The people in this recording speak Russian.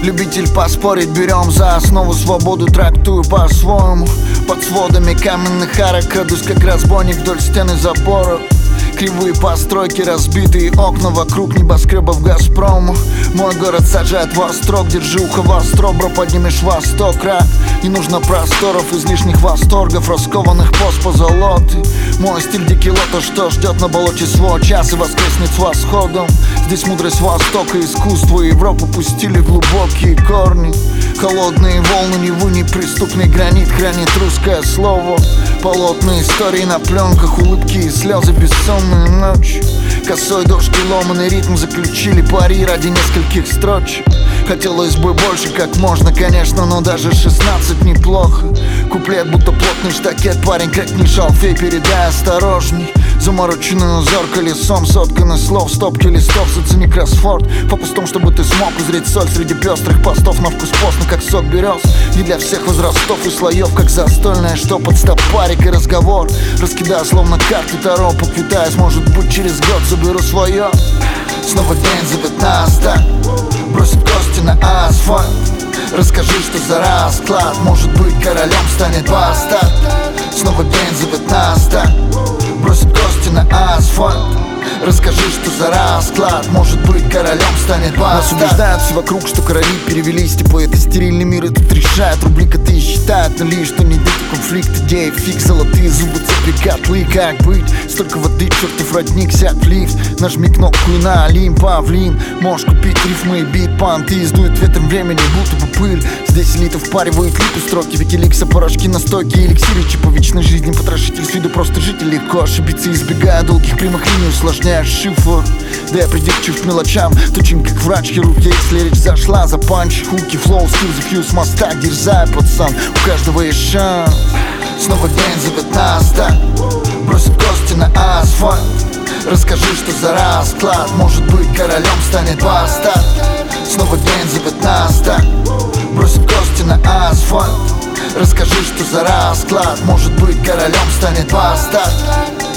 Любитель поспорить, берем за основу свободу, трактую по-своему. Под сводами каменных арок крадусь, как разбойник вдоль стены забора. Кривые постройки, разбитые окна вокруг небоскребов Газпрому. Мой город сажает во строк, держи ухо востро, бро, поднимешь восток рак. Не нужно просторов, излишних восторгов, раскованных пост позолоты. Мой стиль дикий лото, что ждет на болоте свой час и воскреснет с восходом. Здесь мудрость Востока, искусство и Европу пустили глубокие корни. Холодные волны Невы, неприступный гранит хранит русское слово. Полотна истории на пленках, улыбки и слезы, бессонные ночи. Косой дождь и ломаный ритм заключили пари ради нескольких строчек. Хотелось бы больше, как можно, конечно, но даже 16 неплохо. Куплет будто плотный штакет, парень крикни шалфей, передай осторожней. Замороченный узор колесом, сотканный слов, стопки листов, зацени кроссфорд. Фокус в том, чтобы ты смог узреть соль среди пестрых постов. На вкус постно, как сок берез, не для всех возрастов и слоев, как застольное, что под стопарик и разговор. Раскидая словно карты Таро, поквитаясь, может быть через год заберу свое. Снова день зовет нас, да, бросит кости на асфальт. Расскажи, что за расклад, может быть королем станет бастард. Снова день зовет нас, да, бросит кости на асфальт. Расскажи, что за расклад, может быть королем станет бастард. Нас убеждают все вокруг, что короли перевелись, типа это стерильный мир, и тут решает рубли, коты считают нули, что не где-то конфликт, идеи фиг, золотые зубы, цепи, котлы, как быть? Столько воды, чертов родник, сядь в лифт, нажми кнопку и на Олимп, павлин. Можешь купить рифмы и бит, панты, издует ветром времени, будто бы пыль. Здесь элита впаривает липы, строки, Викиликса, порошки, настойки, эликсиры, чипа вечной жизни, потрошитель с виду просто житель, легко ошибиться, избегая долгих прямых линий, усложняешь шифр. Да я придирчив к мелочам, точен как врач-хирург. Если речь зашла за панч, хуки, флоу, скилл, зафьюз, моста, дерзай, пацан, у каждого есть шанс. Снова день зовет нас, да, бросит кости на асфальт. Расскажи, что за расклад, может быть королем станет бастард. Снова день зовет нас, да, бросит кости на асфальт. Расскажи, что за расклад, может быть королем станет бастард.